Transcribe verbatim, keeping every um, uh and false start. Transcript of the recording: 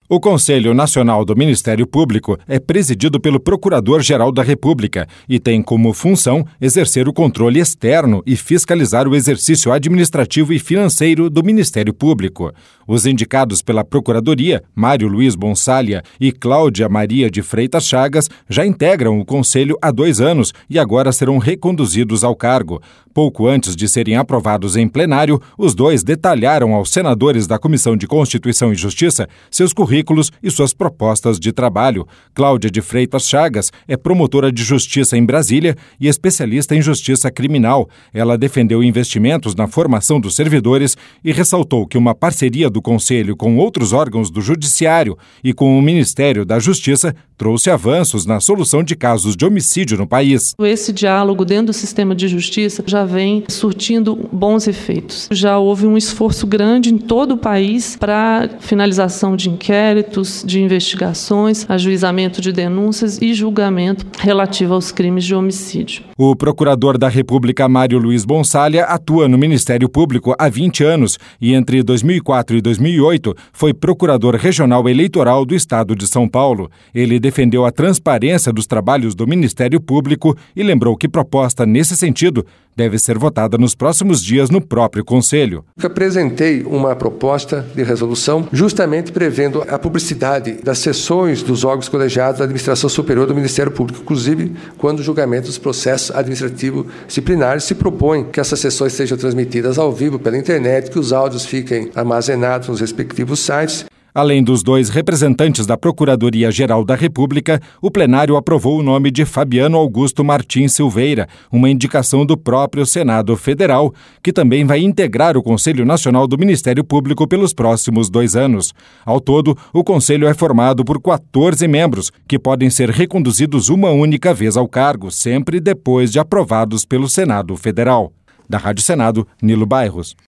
O Conselho Nacional do Ministério Público é presidido pelo Procurador-Geral da República e tem como função exercer o controle externo e fiscalizar o exercício administrativo e financeiro do Ministério Público. Os indicados pela Procuradoria, Mário Luiz Bonsalha e Cláudia Maria de Freitas Chagas, já integram o Conselho há dois anos e agora serão reconduzidos ao cargo. Pouco antes de serem aprovados em plenário, os dois detalharam aos senadores da Comissão de Constituição e Justiça seus currículos e suas propostas de trabalho. Cláudia de Freitas Chagas é promotora de justiça em Brasília e especialista em justiça criminal. Ela defendeu investimentos na formação dos servidores e ressaltou que uma parceria do Conselho com outros órgãos do Judiciário e com o Ministério da Justiça trouxe avanços na solução de casos de homicídio no país. Esse diálogo dentro do sistema de justiça já vem surtindo bons efeitos. Já houve um esforço grande em todo o país para finalização de inquéritos, de investigações, ajuizamento de denúncias e julgamento relativo aos crimes de homicídio. O procurador da República, Mário Luiz Bonsalha, atua no Ministério Público há vinte anos e entre dois mil e quatro e dois mil e oito foi procurador regional eleitoral do estado de São Paulo. Ele defendeu a transparência dos trabalhos do Ministério Público e lembrou que proposta nesse sentido deve ser votada nos próximos dias no próprio Conselho. Eu apresentei uma proposta de resolução justamente prevendo a publicidade das sessões dos órgãos colegiados da Administração Superior do Ministério Público, inclusive quando o julgamento dos processos administrativos disciplinares se propõe que essas sessões sejam transmitidas ao vivo pela internet, que os áudios fiquem armazenados nos respectivos sites. Além dos dois representantes da Procuradoria-Geral da República, o plenário aprovou o nome de Fabiano Augusto Martins Silveira, uma indicação do próprio Senado Federal, que também vai integrar o Conselho Nacional do Ministério Público pelos próximos dois anos. Ao todo, o Conselho é formado por quatorze membros, que podem ser reconduzidos uma única vez ao cargo, sempre depois de aprovados pelo Senado Federal. Da Rádio Senado, Nilo Bairros.